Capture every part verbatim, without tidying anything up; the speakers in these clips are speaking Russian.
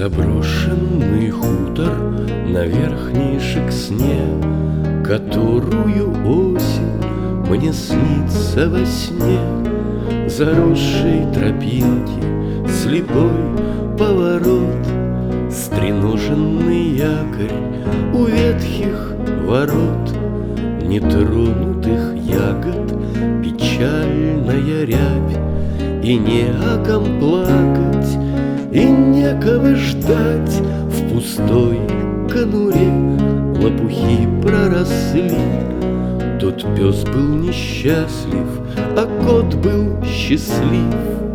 Заброшенный хутор на Верхней Шексне, которую осень мне снится во сне. Заросшей тропинки, слепой поворот, стреноженный якорь у ветхих ворот. Нетронутых ягод печальная рябь, и не о ком плакать, и некого ждать. В пустой конуре лопухи проросли. Тот пес был несчастлив, а кот был счастлив.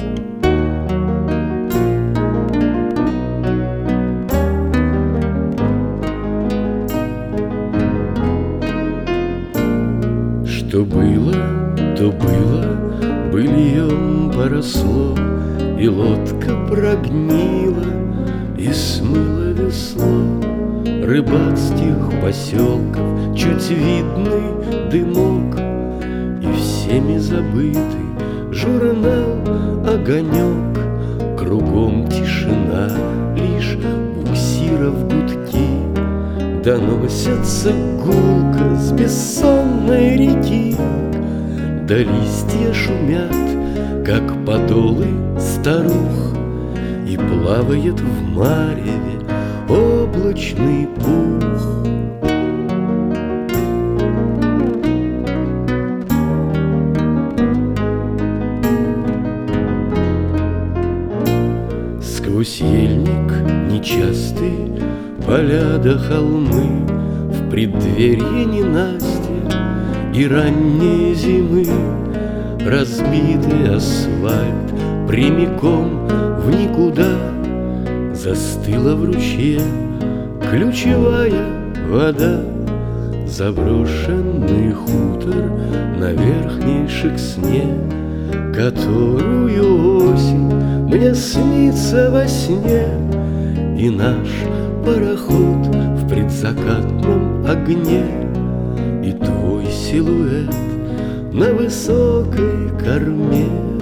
Что было, то было, быльем поросло, и лодка прогнила, и смыло весло. Рыбацких поселков чуть видный дымок, и всеми забытый журнал «Огонек». Кругом тишина, лишь буксиров гудки доносятся гулко с бессонной реки. Да листья шумят, как подолы старух, и плавает в мареве облачный пух. Сквозь ельник нечастый, поля да холмы, в преддверье ненастья и ранней зимы, разбитый асфальт прямиком в никуда. Застыла в ручье ключевая вода. Заброшенный хутор на Верхней Шексне, которую осень мне снится во сне. И наш пароход в предзакатном огне, и твой силуэт на высокой корме.